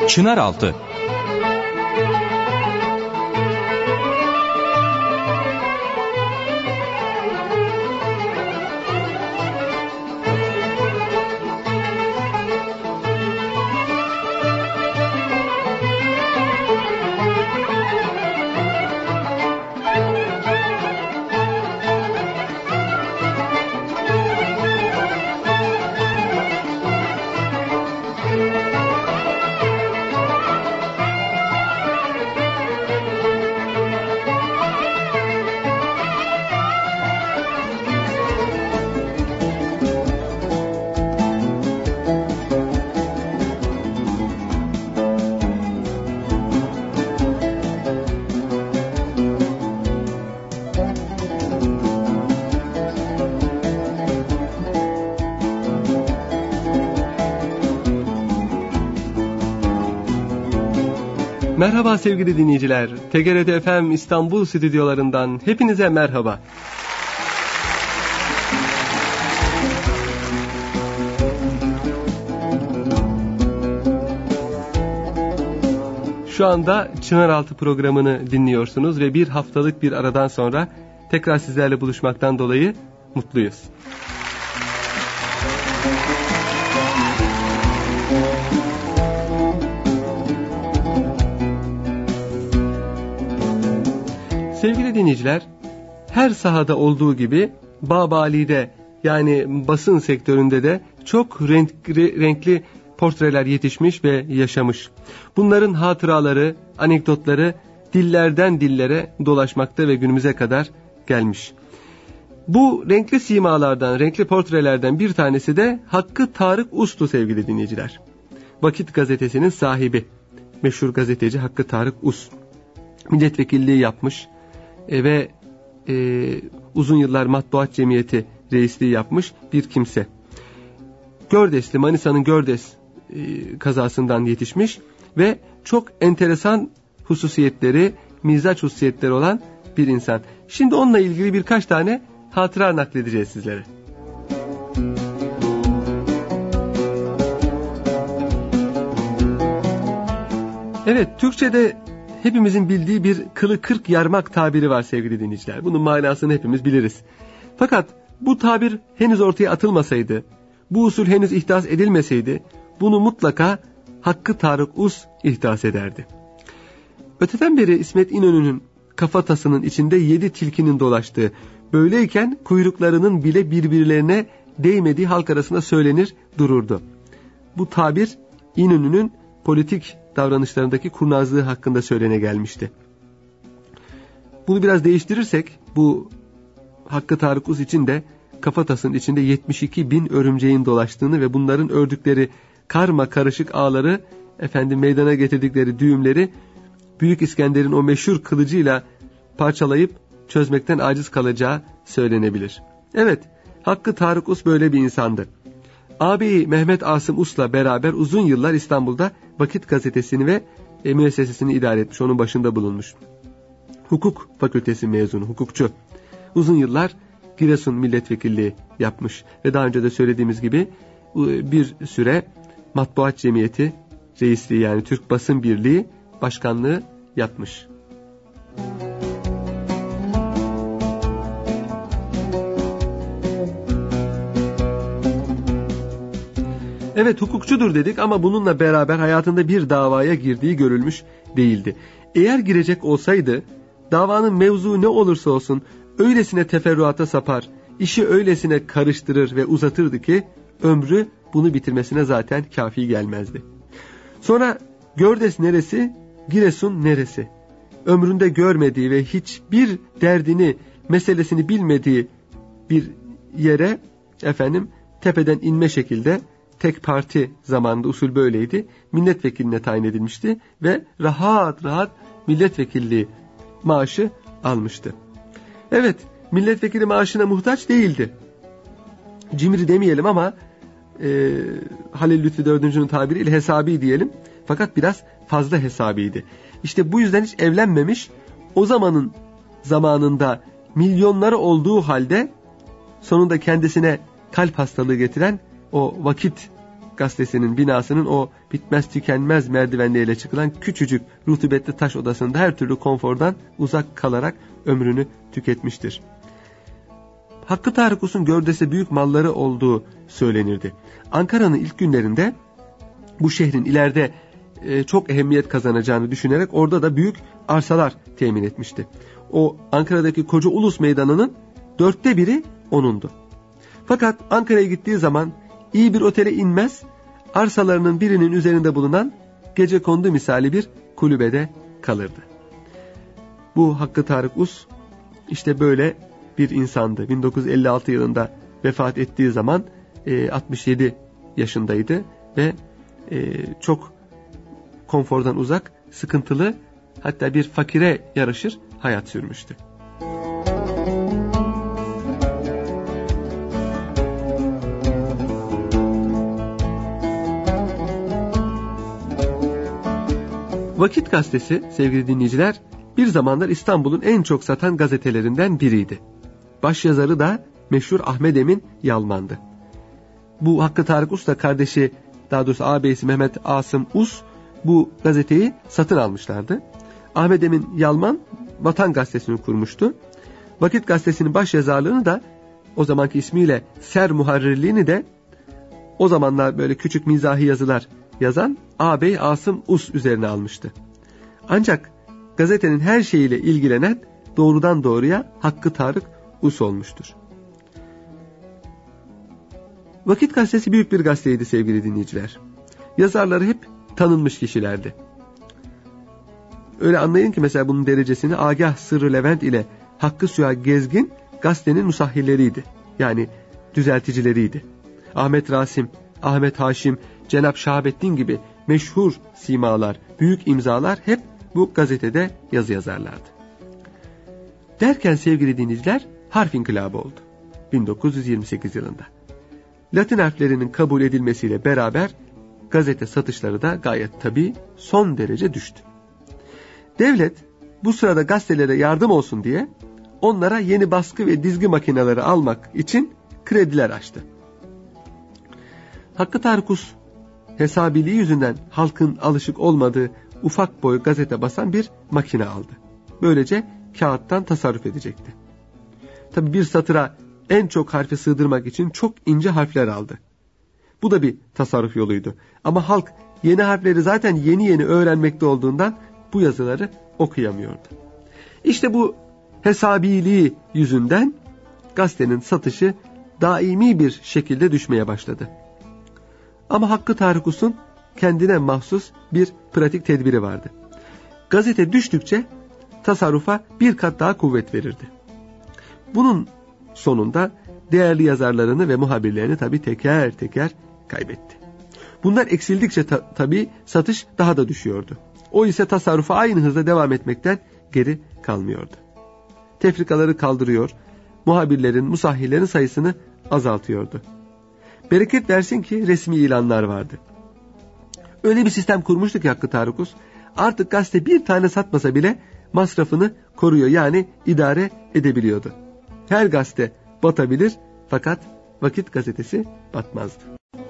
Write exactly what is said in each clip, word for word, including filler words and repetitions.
Çınaraltı. Merhaba sevgili dinleyiciler. T G R T F M İstanbul stüdyolarından hepinize merhaba. Şu anda Çınaraltı programını dinliyorsunuz ve bir haftalık bir aradan sonra tekrar sizlerle buluşmaktan dolayı mutluyuz. Sevgili dinleyiciler, her sahada olduğu gibi Babali'de yani basın sektöründe de çok renkli, renkli portreler yetişmiş ve yaşamış. Bunların hatıraları, anekdotları dillerden dillere dolaşmakta ve günümüze kadar gelmiş. Bu renkli simalardan, renkli portrelerden bir tanesi de Hakkı Tarık Us'tu sevgili dinleyiciler. Vakit gazetesinin sahibi, meşhur gazeteci Hakkı Tarık Us. Milletvekilliği yapmış ve e, uzun yıllar Matbuat Cemiyeti reisliği yapmış bir kimse. Gördesli, Manisa'nın Gördes e, kazasından yetişmiş ve çok enteresan hususiyetleri, mizaç hususiyetleri olan bir insan. Şimdi onunla ilgili birkaç tane hatıra nakledeceğiz sizlere. Evet, Türkçe'de hepimizin bildiği bir kılı kırk yarmak tabiri var sevgili dinleyiciler. Bunun manasını hepimiz biliriz. Fakat bu tabir henüz ortaya atılmasaydı, bu usul henüz ihdas edilmeseydi, bunu mutlaka Hakkı Tarık Us ihdas ederdi. Öteden beri İsmet İnönü'nün kafatasının içinde yedi tilkinin dolaştığı, böyleyken kuyruklarının bile birbirlerine değmediği halk arasında söylenir dururdu. Bu tabir İnönü'nün politik davranışlarındaki kurnazlığı hakkında söylene gelmişti. Bunu biraz değiştirirsek, bu Hakkı Tarık Us için de kafatasının içinde yetmiş iki bin örümceğin dolaştığını ve bunların ördükleri karma karışık ağları, efendim meydana getirdikleri düğümleri Büyük İskender'in o meşhur kılıcıyla parçalayıp çözmekten aciz kalacağı söylenebilir. Evet, Hakkı Tarık Us böyle bir insandı. Ağabeyi Mehmet Asım Us'la beraber uzun yıllar İstanbul'da Vakit Gazetesi'ni ve e, müessesesini idare etmiş, onun başında bulunmuş. Hukuk fakültesi mezunu, hukukçu. Uzun yıllar Giresun milletvekilliği yapmış ve daha önce de söylediğimiz gibi bir süre Matbuat Cemiyeti reisliği yani Türk Basın Birliği başkanlığı yapmış. Evet, hukukçudur dedik ama bununla beraber hayatında bir davaya girdiği görülmüş değildi. Eğer girecek olsaydı davanın mevzu ne olursa olsun öylesine teferruata sapar, işi öylesine karıştırır ve uzatırdı ki ömrü bunu bitirmesine zaten kafi gelmezdi. Sonra Gördes neresi, Giresun neresi? Ömründe görmediği ve hiçbir derdini, meselesini bilmediği bir yere efendim tepeden inme şekilde, tek parti zamanında usul böyleydi, milletvekiline tayin edilmişti ve rahat rahat milletvekilliği maaşı almıştı. Evet, milletvekili maaşına muhtaç değildi. Cimri demeyelim ama e, Halil Lütfi dördüncünün tabiriyle hesabi diyelim. Fakat biraz fazla hesabiydi. İşte bu yüzden hiç evlenmemiş, o zamanın zamanında milyonları olduğu halde sonunda kendisine kalp hastalığı getiren o vakit gazetesinin binasının o bitmez tükenmez merdivenleriyle çıkılan küçücük rutubetli taş odasında her türlü konfordan uzak kalarak ömrünü tüketmiştir. Hakkı Tarık Us'un Gördes'te büyük malları olduğu söylenirdi. Ankara'nın ilk günlerinde bu şehrin ileride e, çok ehemmiyet kazanacağını düşünerek orada da büyük arsalar temin etmişti. O Ankara'daki koca ulus meydanının dörtte biri onundu. Fakat Ankara'ya gittiği zaman iyi bir otele inmez, arsalarının birinin üzerinde bulunan gecekondu misali bir kulübede kalırdı. Bu Hakkı Tarık Us işte böyle bir insandı. bin dokuz yüz elli altı yılında vefat ettiği zaman e, altmış yedi yaşındaydı ve e, çok konfordan uzak, sıkıntılı, hatta bir fakire yaraşır hayat sürmüştü. Vakit Gazetesi sevgili dinleyiciler bir zamanlar İstanbul'un en çok satan gazetelerinden biriydi. Başyazarı da meşhur Ahmet Emin Yalman'dı. Bu Hakkı Tarık Us da kardeşi, daha doğrusu ağabeyisi Mehmet Asım Us bu gazeteyi satın almışlardı. Ahmet Emin Yalman Vatan Gazetesi'ni kurmuştu. Vakit Gazetesi'nin başyazarlığını da o zamanki ismiyle Ser Muharrirliğini de o zamanlar böyle küçük mizahi yazılar yazan ağabey Asım Us üzerine almıştı. Ancak gazetenin her şeyiyle ilgilenen doğrudan doğruya Hakkı Tarık Us olmuştur. Vakit Gazetesi büyük bir gazeteydi sevgili dinleyiciler. Yazarları hep tanınmış kişilerdi. Öyle anlayın ki mesela bunun derecesini Agah Sırrı Levent ile Hakkı Süha Gezgin gazetenin musahhirleriydi. Yani düzelticileriydi. Ahmet Rasim, Ahmet Haşim, Cenab Şahabettin gibi meşhur simalar, büyük imzalar hep bu gazetede yazı yazarlardı. Derken sevgili dinleyiciler harf inkılabı oldu. bin dokuz yüz yirmi sekiz yılında. Latin harflerinin kabul edilmesiyle beraber gazete satışları da gayet tabii son derece düştü. Devlet bu sırada gazetelere yardım olsun diye onlara yeni baskı ve dizgi makineleri almak için krediler açtı. Hakkı Tarık Us hesabiliği yüzünden halkın alışık olmadığı ufak boy gazete basan bir makine aldı. Böylece kağıttan tasarruf edecekti. Tabii bir satıra en çok harfi sığdırmak için çok ince harfler aldı. Bu da bir tasarruf yoluydu. Ama halk yeni harfleri zaten yeni yeni öğrenmekte olduğundan bu yazıları okuyamıyordu. İşte bu hesabiliği yüzünden gazetenin satışı daimi bir şekilde düşmeye başladı. Ama Hakkı Tarık Us'un kendine mahsus bir pratik tedbiri vardı. Gazete düştükçe tasarrufa bir kat daha kuvvet verirdi. Bunun sonunda değerli yazarlarını ve muhabirlerini tabii teker teker kaybetti. Bunlar eksildikçe ta- tabii satış daha da düşüyordu. O ise tasarrufa aynı hızla devam etmekten geri kalmıyordu. Tefrikaları kaldırıyor, muhabirlerin, musahhirlerin sayısını azaltıyordu. Bereket versin ki resmi ilanlar vardı. Öyle bir sistem kurmuştu ki Hakkı Tarık Us, artık gazete bir tane satmasa bile masrafını koruyor, yani idare edebiliyordu. Her gazete batabilir fakat Vakit Gazetesi batmazdı.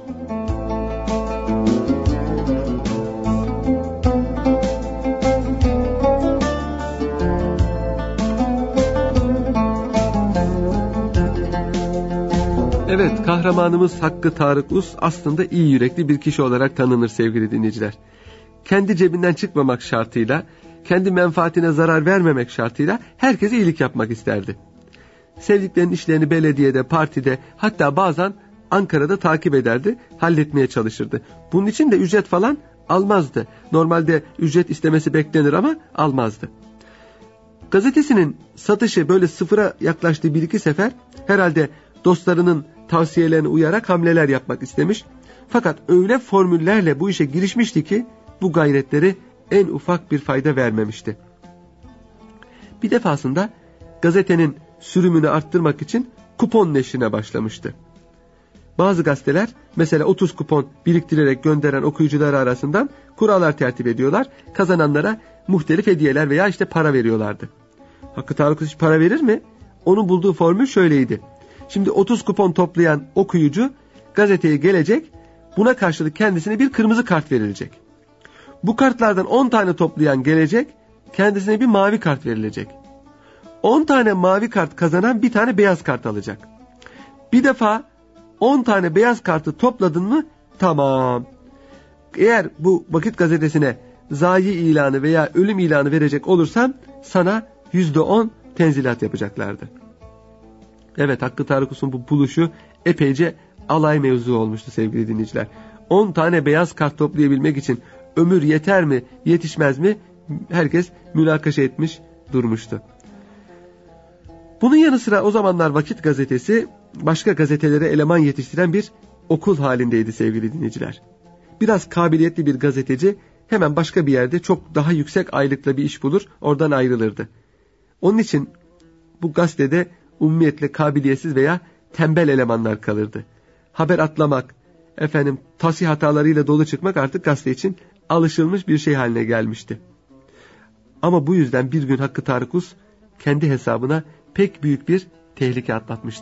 Evet, kahramanımız Hakkı Tarık Us aslında iyi yürekli bir kişi olarak tanınır sevgili dinleyiciler. Kendi cebinden çıkmamak şartıyla, kendi menfaatine zarar vermemek şartıyla herkese iyilik yapmak isterdi. Sevdiklerinin işlerini belediyede, partide, hatta bazen Ankara'da takip ederdi, halletmeye çalışırdı. Bunun için de ücret falan almazdı. Normalde ücret istemesi beklenir ama almazdı. Gazetesinin satışı böyle sıfıra yaklaştığı bir iki sefer herhalde dostlarının tavsiyelerine uyarak hamleler yapmak istemiş. Fakat öyle formüllerle bu işe girişmişti ki bu gayretleri en ufak bir fayda vermemişti. Bir defasında gazetenin sürümünü arttırmak için kupon neşrine başlamıştı. Bazı gazeteler mesela otuz kupon biriktirerek gönderen okuyucular arasından kurallar tertip ediyorlar. Kazananlara muhtelif hediyeler veya işte para veriyorlardı. Hakkı Tarık Us para verir mi? Onun bulduğu formül şöyleydi. Şimdi otuz kupon toplayan okuyucu gazeteye gelecek, Buna karşılık kendisine bir kırmızı kart verilecek. Bu kartlardan on tane toplayan gelecek, kendisine bir mavi kart verilecek. on tane mavi kart kazanan bir tane beyaz kart alacak. Bir defa on tane beyaz kartı topladın mı tamam. Eğer bu Vakit Gazetesi'ne zayi ilanı veya ölüm ilanı verecek olursan sana yüzde on tenzilat yapacaklardı. Evet, Hakkı Tarıkus'un bu buluşu epeyce alay mevzu olmuştu sevgili dinleyiciler. on tane beyaz kart toplayabilmek için ömür yeter mi yetişmez mi herkes münakaşa etmiş durmuştu. Bunun yanı sıra o zamanlar Vakit Gazetesi başka gazetelere eleman yetiştiren bir okul halindeydi sevgili dinleyiciler. Biraz kabiliyetli bir gazeteci hemen başka bir yerde çok daha yüksek aylıkla bir iş bulur, oradan ayrılırdı. Onun için bu gazetede umumiyetle kabiliyetsiz veya tembel elemanlar kalırdı. Haber atlamak, efendim tasih hatalarıyla dolu çıkmak artık gazete için alışılmış bir şey haline gelmişti. Ama bu yüzden bir gün Hakkı Tarıkus kendi hesabına pek büyük bir tehlike atlatmıştı.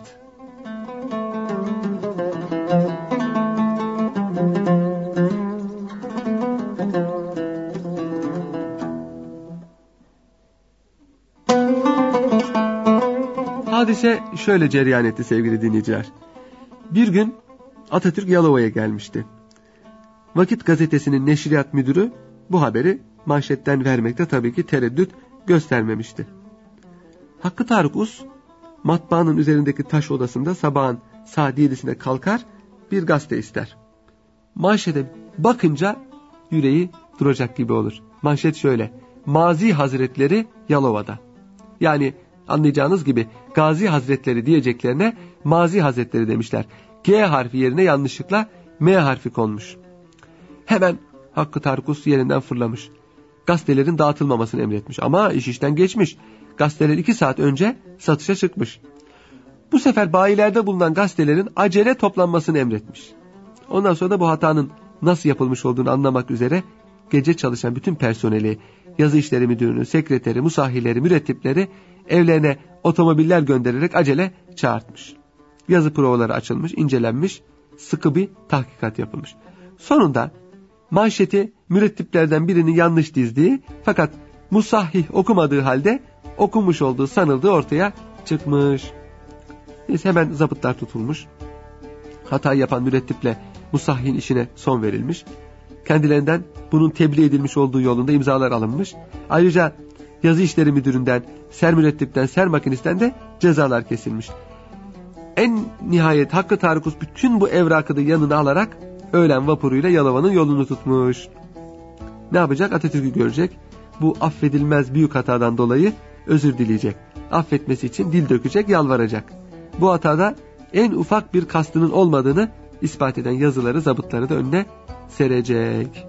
Hadise şöyle cereyan etti sevgili dinleyiciler. Bir gün Atatürk Yalova'ya gelmişti. Vakit Gazetesi'nin neşriyat müdürü bu haberi manşetten vermekte tabii ki tereddüt göstermemişti. Hakkı Tarıkus matbaanın üzerindeki taş odasında sabahın saat yedisine kalkar, bir gazete ister. Manşete bakınca yüreği duracak gibi olur. Manşet şöyle: Mazi Hazretleri Yalova'da. Yani anlayacağınız gibi Gazi Hazretleri diyeceklerine Mazi Hazretleri demişler. G harfi yerine yanlışlıkla M harfi konmuş. Hemen Hakkı Tarıkus yerinden fırlamış. Gazetelerin dağıtılmamasını emretmiş ama iş işten geçmiş. Gazeteler iki saat önce satışa çıkmış. Bu sefer bayilerde bulunan gazetelerin acele toplanmasını emretmiş. Ondan sonra da bu hatanın nasıl yapılmış olduğunu anlamak üzere gece çalışan bütün personeli, yazı işleri müdürünü, sekreteri, musahhileri, mürettipleri evlerine otomobiller göndererek acele çağırtmış. Yazı provaları açılmış, incelenmiş, sıkı bir tahkikat yapılmış. Sonunda manşeti mürettiplerden birinin yanlış dizdiği fakat musahhih okumadığı halde okunmuş olduğu sanıldığı ortaya çıkmış. Neyse hemen zabıtlar tutulmuş. Hatayı yapan mürettiple musahhihin işine son verilmiş. Kendilerinden bunun tebliğ edilmiş olduğu yolunda imzalar alınmış. Ayrıca yazı işleri müdüründen, ser mürettipten, ser makinistten de cezalar kesilmiş. En nihayet Hakkı Tarıkus bütün bu evrakı da yanına alarak öğlen vapuruyla Yalova'nın yolunu tutmuş. Ne yapacak? Atatürk'ü görecek. Bu affedilmez büyük hatadan dolayı özür dileyecek. Affetmesi için dil dökecek, yalvaracak. Bu hatada en ufak bir kastının olmadığını ispat eden yazıları, zabıtları da önüne serecek.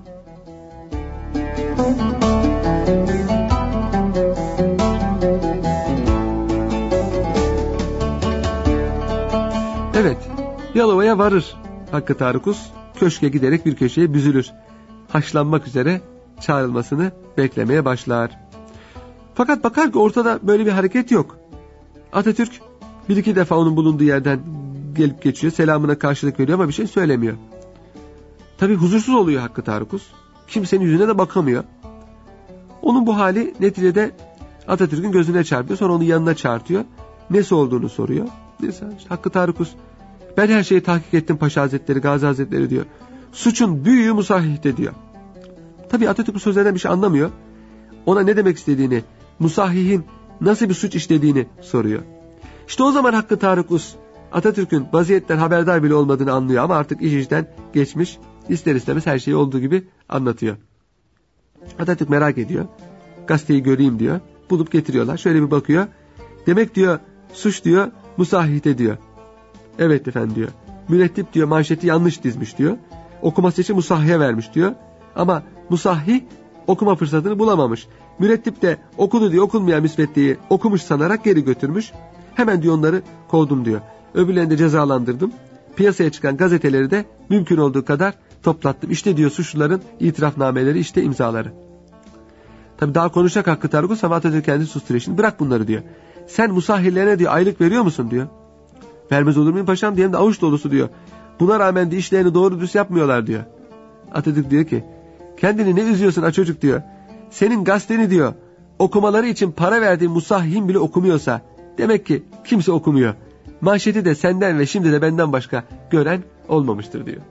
Evet, Yalova'ya varır Hakkı Tarıkus, köşke giderek bir köşeye büzülür. Haşlanmak üzere çağrılmasını beklemeye başlar. Fakat bakar ki ortada böyle bir hareket yok. Atatürk bir iki defa onun bulunduğu yerden gelip geçiyor, selamına karşılık veriyor ama bir şey söylemiyor. Tabii huzursuz oluyor Hakkı Tarıkus. Kimsenin yüzüne de bakamıyor. Onun bu hali neticede Atatürk'ün gözüne çarpıyor. Sonra onu yanına çağırtıyor. Nesi olduğunu soruyor. Neyse, işte Hakkı Tarıkus, ben her şeyi tahkik ettim Paşa Hazretleri, Gazi Hazretleri diyor. Suçun büyüğü musahhihte diyor. Tabii Atatürk bu sözlerden bir şey anlamıyor. Ona ne demek istediğini, musahhihin nasıl bir suç işlediğini soruyor. İşte o zaman Hakkı Tarıkus Atatürk'ün vaziyetten haberdar bile olmadığını anlıyor ama artık iş işten geçmiş. İster istemez her şeyi olduğu gibi anlatıyor. Atatürk merak ediyor. Gazeteyi göreyim diyor. Bulup getiriyorlar. Şöyle bir bakıyor. Demek diyor suç diyor musahhite diyor. Evet efendim diyor. Mürettip diyor manşeti yanlış dizmiş diyor. Okuması için musahhiye vermiş diyor. Ama musahhi okuma fırsatını bulamamış. Mürettip de okudu diyor, okunmayan müsveddeyi okumuş sanarak geri götürmüş. Hemen diyor onları kovdum diyor. Öbürlerini de cezalandırdım. Piyasaya çıkan gazeteleri de mümkün olduğu kadar toplattım. İşte diyor suçluların itirafnameleri, işte imzaları. Tabii daha konuşacak Hakkı Tarıkus ama Atatürk kendisi susturuyor. Şimdi bırak bunları diyor. Sen musahhirlerine diyor aylık veriyor musun diyor. Vermez olur muyum paşam diye, hem de avuç dolusu diyor. Buna rağmen de işlerini doğru düz yapmıyorlar diyor. Atatürk diyor ki, kendini ne üzüyorsun ha çocuk diyor. Senin gazeteni diyor, okumaları için para verdiğin musahhim bile okumuyorsa, demek ki kimse okumuyor. Manşeti de senden ve şimdi de benden başka gören olmamıştır diyor.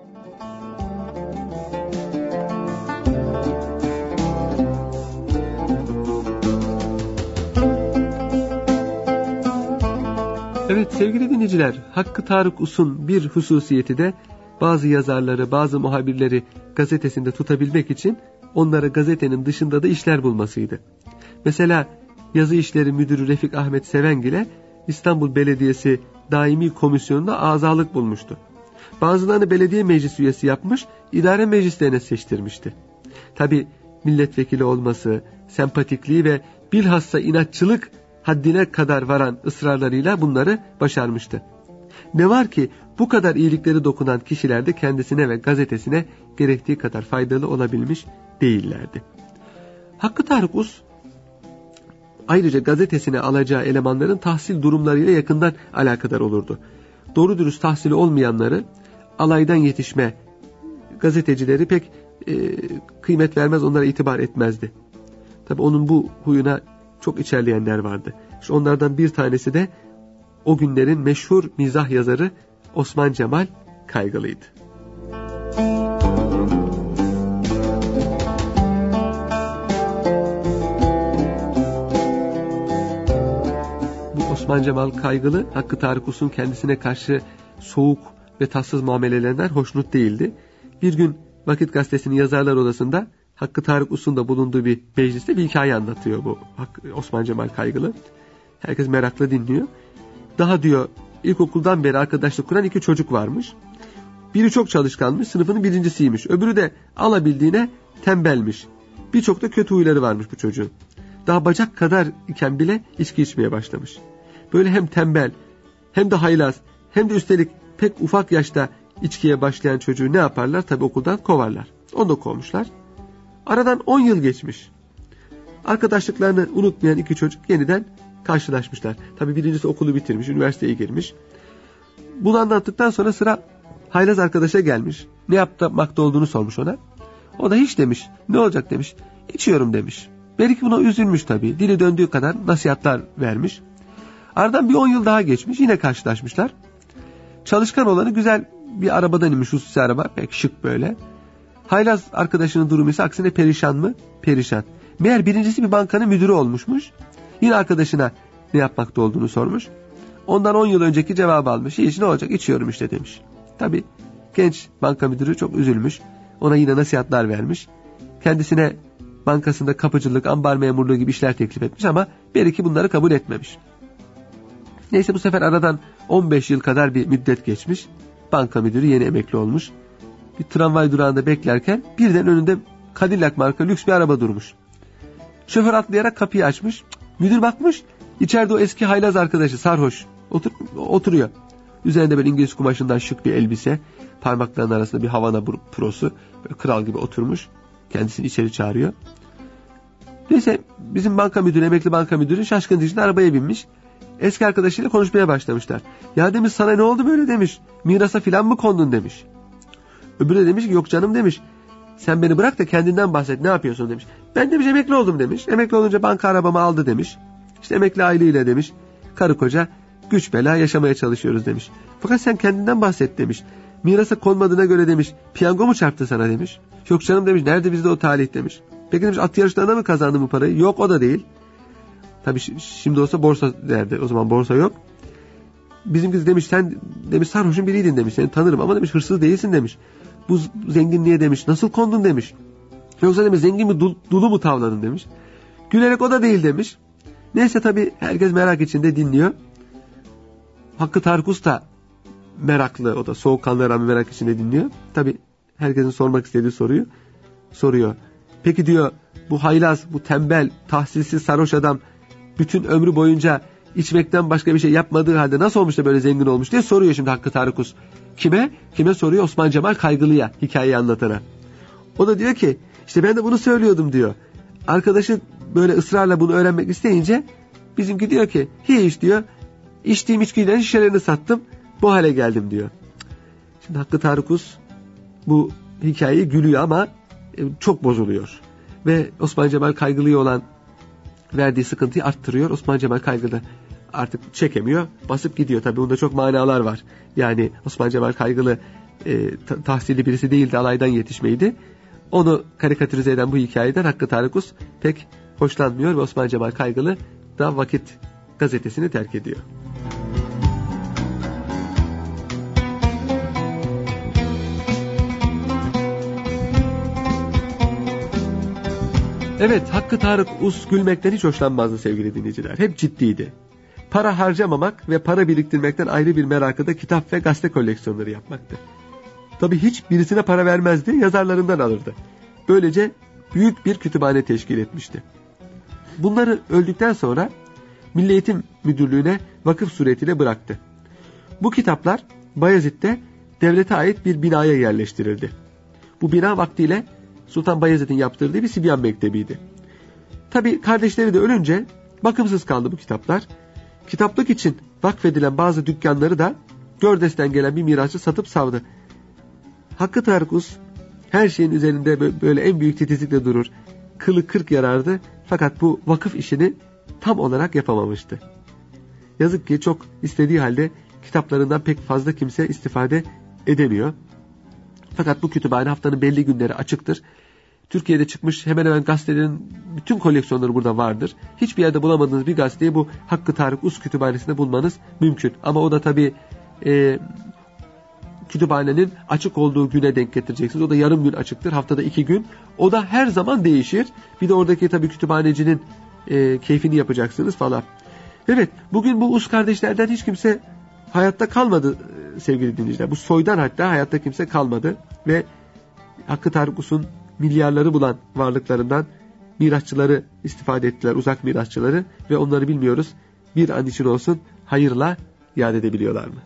Evet sevgili dinleyiciler, Hakkı Tarık Us'un bir hususiyeti de bazı yazarları, bazı muhabirleri gazetesinde tutabilmek için onlara gazetenin dışında da işler bulmasıydı. Mesela yazı işleri müdürü Refik Ahmet Sevengil'e İstanbul Belediyesi Daimi Komisyonu'nda azalık bulmuştu. Bazılarını belediye meclis üyesi yapmış, idare meclislerine seçtirmişti. Tabi milletvekili olması, sempatikliği ve bilhassa inatçılık haddine kadar varan ısrarlarıyla bunları başarmıştı. Ne var ki bu kadar iyilikleri dokunan kişiler de kendisine ve gazetesine gerektiği kadar faydalı olabilmiş değillerdi. Hakkı Tarık Us ayrıca gazetesine alacağı elemanların tahsil durumlarıyla yakından alakadar olurdu. Doğru dürüst tahsili olmayanları, alaydan yetişme gazetecileri pek e, kıymet vermez, onlara itibar etmezdi. Tabii onun bu huyuna çok içerleyenler vardı. İşte onlardan bir tanesi de o günlerin meşhur mizah yazarı Osman Cemal Kaygılı'ydı. Bu Osman Cemal Kaygılı, Hakkı Tarık Us'un kendisine karşı soğuk ve tatsız muamelelerinden hoşnut değildi. Bir gün Vakit Gazetesi'nin yazarlar odasında Hakkı Tarık Us'un da bulunduğu bir mecliste bir hikaye anlatıyor bu Osman Cemal Kaygılı. Herkes merakla dinliyor. Daha diyor, ilkokuldan beri arkadaşlık kuran iki çocuk varmış. Biri çok çalışkanmış, sınıfının birincisiymiş. Öbürü de alabildiğine tembelmiş. Birçok da kötü huyları varmış bu çocuğun. Daha bacak kadar iken bile içki içmeye başlamış. Böyle hem tembel, hem de haylaz, hem de üstelik pek ufak yaşta içkiye başlayan çocuğu ne yaparlar? Tabii okuldan kovarlar. Onu da kovmuşlar. Aradan on yıl geçmiş. Arkadaşlıklarını unutmayan iki çocuk yeniden karşılaşmışlar. Tabii birincisi okulu bitirmiş, üniversiteye girmiş. Bunu anlattıktan sonra sıra haylaz arkadaşa gelmiş. Ne yapmakta olduğunu sormuş ona. O da hiç demiş. Ne olacak demiş. İçiyorum demiş. Belki buna üzülmüş tabii. Dili döndüğü kadar nasihatler vermiş. Aradan bir on yıl daha geçmiş. Yine karşılaşmışlar. Çalışkan olanı güzel bir arabadan inmiş. Hususi araba. Pek şık böyle. Haylaz arkadaşının durumu ise aksine perişan mı? Perişan. Meğer birincisi bir bankanın müdürü olmuşmuş. Yine arkadaşına ne yapmakta olduğunu sormuş. Ondan on yıl önceki cevabı almış. Hiç ne olacak? İçiyorum işte demiş. Tabii genç banka müdürü çok üzülmüş. Ona yine nasihatler vermiş. Kendisine bankasında kapıcılık, ambar memurluğu gibi işler teklif etmiş ama bir iki bunları kabul etmemiş. Neyse bu sefer aradan on beş yıl kadar bir müddet geçmiş. Banka müdürü yeni emekli olmuş. Bir tramvay durağında beklerken birden önünde Cadillac marka lüks bir araba durmuş. Şoför atlayarak kapıyı açmış. Müdür bakmış. İçeride o eski haylaz arkadaşı sarhoş. Otur, oturuyor. Üzerinde böyle İngiliz kumaşından şık bir elbise. Parmaklarının arasında bir Havana prosu. Böyle kral gibi oturmuş. Kendisini içeri çağırıyor. Neyse bizim banka müdürü, emekli banka müdürü şaşkın içinde arabaya binmiş. Eski arkadaşıyla konuşmaya başlamışlar. Ya demiş sana ne oldu böyle demiş. Mirasa filan mı kondun demiş. Öbürü de demiş ki yok canım demiş. Sen beni bırak da kendinden bahset, ne yapıyorsun demiş. Ben demiş emekli oldum demiş. Emekli olunca banka arabamı aldı demiş. İşte emekli aileyle demiş. Karı koca güç bela yaşamaya çalışıyoruz demiş. Fakat sen kendinden bahset demiş. Mirasa konmadığına göre demiş piyango mu çarptı sana demiş. Yok canım demiş, nerede bizde o talih demiş. Peki demiş at yarışlarına mı kazandın bu parayı? Yok o da değil. Tabii şimdi olsa borsa derdi, o zaman borsa yok. Bizimki demiş sen demiş sarhoşun biriydin demiş, seni tanırım ama demiş hırsız değilsin demiş. Bu zenginliğe demiş nasıl kondun demiş. Yoksa demiş zengin mi dul, dulu mu tavladın demiş. Gülerek o da değil demiş. Neyse tabii herkes merak içinde dinliyor. Hakkı Tarık Us da meraklı, o da soğukkanlı rağmen merak içinde dinliyor. Tabii herkesin sormak istediği soruyu soruyor. Peki diyor bu haylaz, bu tembel, tahsilsiz sarhoş adam bütün ömrü boyunca içmekten başka bir şey yapmadığı halde nasıl olmuş da böyle zengin olmuş diye soruyor şimdi Hakkı Tarık Us. Kime? Kime soruyor? Osman Cemal Kaygılı'ya, hikayeyi anlatana. O da diyor ki işte ben de bunu söylüyordum diyor. Arkadaşı böyle ısrarla bunu öğrenmek isteyince bizimki diyor ki hiç diyor içtiğim içkilerin şişelerini sattım bu hale geldim diyor. Şimdi Hakkı Tarık Us bu hikayeyi gülüyor ama çok bozuluyor. Ve Osman Cemal Kaygılı'ya olan verdiği sıkıntıyı arttırıyor. Osman Cemal Kaygılı artık çekemiyor, basıp gidiyor. Tabii bunda çok manalar var. Yani Osman Cemal Kaygılı e, ta- tahsilli birisi değildi, alaydan yetişmeydi. Onu karikatürize eden bu hikayeden Hakkı Tarık Us pek hoşlanmıyor ve Osman Cemal Kaygılı da Vakit gazetesini terk ediyor. Evet, Hakkı Tarık Us gülmekten hiç hoşlanmazdı sevgili dinleyiciler. Hep ciddiydi. Para harcamamak ve para biriktirmekten ayrı bir merakı da kitap ve gazete koleksiyonları yapmaktı. Tabii hiç birisine para vermezdi, yazarlarından alırdı. Böylece büyük bir kütüphane teşkil etmişti. Bunları öldükten sonra Milli Eğitim Müdürlüğü'ne vakıf suretiyle bıraktı. Bu kitaplar Bayezid'de devlete ait bir binaya yerleştirildi. Bu bina vaktiyle Sultan Bayezid'in yaptırdığı bir Sibyan Mektebi'ydi. Tabii kardeşleri de ölünce bakımsız kaldı bu kitaplar. Kitaplık için vakfedilen bazı dükkanları da Gördes'ten gelen bir mirasçı satıp savdı. Hakkı Tarık Us her şeyin üzerinde böyle en büyük titizlikle durur. Kılı kırk yarardı fakat bu vakıf işini tam olarak yapamamıştı. Yazık ki çok istediği halde kitaplarından pek fazla kimse istifade edemiyor. Fakat bu kütüphane haftanın belli günleri açıktır. Türkiye'de çıkmış hemen hemen gazetelerin bütün koleksiyonları burada vardır. Hiçbir yerde bulamadığınız bir gazeteyi bu Hakkı Tarık Us kütüphanesinde bulmanız mümkün. Ama o da tabii e, kütüphanenin açık olduğu güne denk getireceksiniz. O da yarım gün açıktır. Haftada iki gün. O da her zaman değişir. Bir de oradaki tabii kütüphanecinin e, keyfini yapacaksınız falan. Evet, bugün bu Us kardeşlerden hiç kimse hayatta kalmadı sevgili dinleyiciler. Bu soydan hatta hayatta kimse kalmadı. Ve Hakkı Tarık Us'un milyarları bulan varlıklarından mirasçıları istifade ettiler, uzak mirasçıları, ve onları bilmiyoruz. Bir an için olsun hayırla yad edebiliyorlar mı?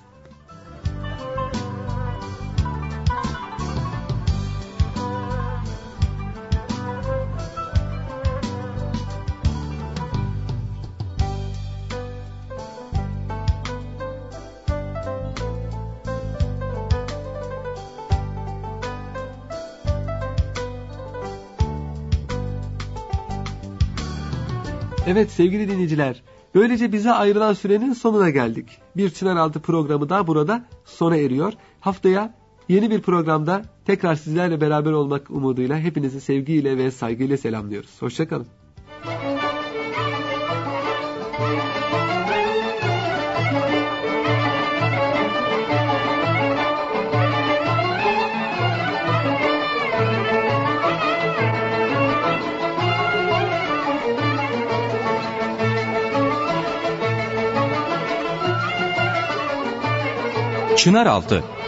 Evet sevgili dinleyiciler, böylece bize ayrılan sürenin sonuna geldik. Bir Çınaraltı programı daha burada sona eriyor. Haftaya yeni bir programda tekrar sizlerle beraber olmak umuduyla hepinizi sevgiyle ve saygıyla selamlıyoruz. Hoşça kalın. Çınaraltı